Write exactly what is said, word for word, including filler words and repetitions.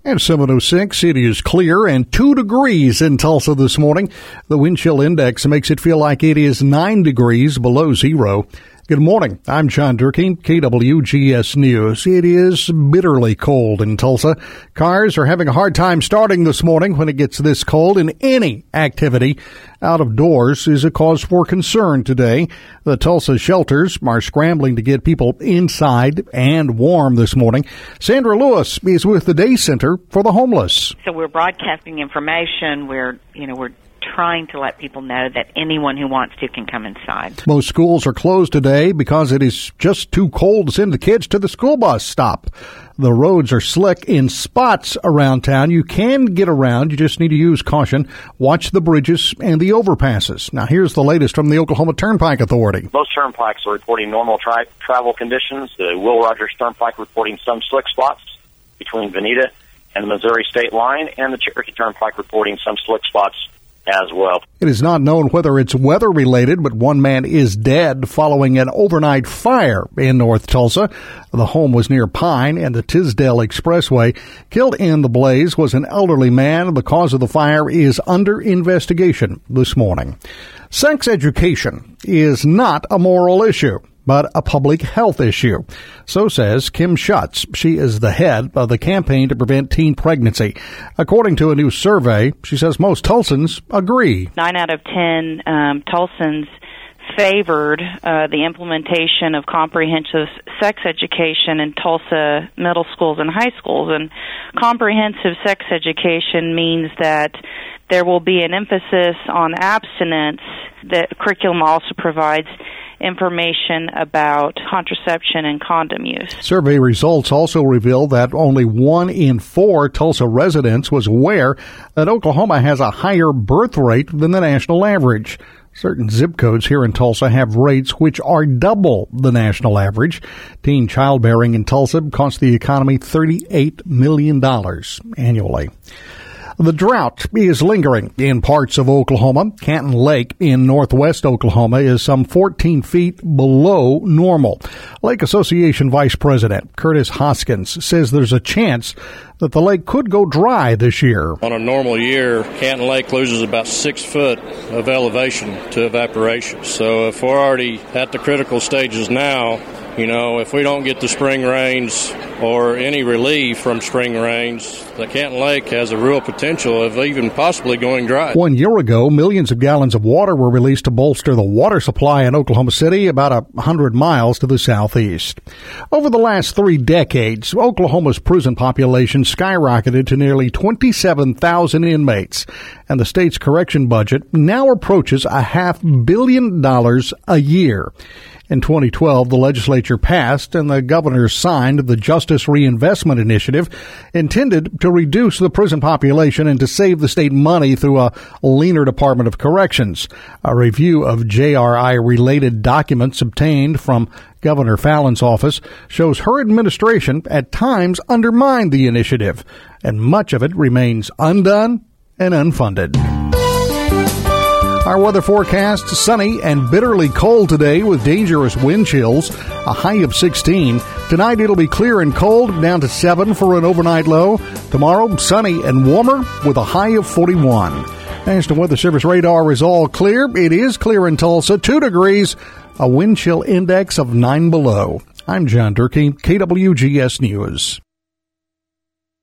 At seven oh six, it is clear and two degrees in Tulsa this morning. The wind chill index makes it feel like it is nine degrees below zero. Good morning. I'm John Durkee, K W G S News. It is bitterly cold in Tulsa. Cars are having a hard time starting this morning when it gets this cold, and any activity out of doors is a cause for concern today. The Tulsa shelters are scrambling to get people inside and warm this morning. Sandra Lewis is with the Day Center for the Homeless. So we're broadcasting information. We're, you know, we're trying to let people know that anyone who wants to can come inside. Most schools are closed today because it is just too cold to send the kids to the school bus stop. The roads are slick in spots around town. You can get around. You just need to use caution. Watch the bridges and the overpasses. Now, here's the latest from the Oklahoma Turnpike Authority. Most turnpikes are reporting normal tri- travel conditions. The Will Rogers Turnpike reporting some slick spots between Veneta and the Missouri state line, and the Cherokee Turnpike reporting some slick spots as well. It is not known whether it's weather-related, but one man is dead following an overnight fire in North Tulsa. The home was near Pine and the Tisdale Expressway. Killed in the blaze was an elderly man. The cause of the fire is under investigation this morning. Sex education is not a moral issue, but a public health issue. So says Kim Schutz. She is the head of the campaign to prevent teen pregnancy. According to a new survey, she says most Tulsans agree. Nine out of ten um, Tulsans favored uh, the implementation of comprehensive sex education in Tulsa middle schools and high schools. And comprehensive sex education means that there will be an emphasis on abstinence. The curriculum also provides information about contraception and condom use. Survey results also reveal that only one in four Tulsa residents was aware that Oklahoma has a higher birth rate than the national average. Certain zip codes here in Tulsa have rates which are double the national average. Teen childbearing in Tulsa costs the economy thirty-eight million dollars annually. The drought is lingering in parts of Oklahoma. Canton Lake in northwest Oklahoma is some fourteen feet below normal. Lake Association Vice President Curtis Hoskins says there's a chance that the lake could go dry this year. On a normal year, Canton Lake loses about six foot of elevation to evaporation. So if we're already at the critical stages now, you know, if we don't get the spring rains or any relief from spring rains, the Canton Lake has a real potential of even possibly going dry. One year ago, millions of gallons of water were released to bolster the water supply in Oklahoma City, about a hundred miles to the southeast. Over the last three decades, Oklahoma's prison population skyrocketed to nearly twenty-seven thousand inmates, and the state's correction budget now approaches a half billion dollars a year. In twenty twelve, the legislature passed and the governor signed the Justice Reinvestment Initiative, intended to reduce the prison population and to save the state money through a leaner Department of Corrections. A review of J R I-related documents obtained from Governor Fallon's office shows her administration at times undermined the initiative, and much of it remains undone and unfunded. Our weather forecast, sunny and bitterly cold today with dangerous wind chills, a high of sixteen. Tonight it'll be clear and cold, down to seven for an overnight low. Tomorrow, sunny and warmer with a high of forty-one. National Weather Service radar is all clear. It is clear in Tulsa, two degrees, a wind chill index of nine below. I'm John Durkee, K W G S News.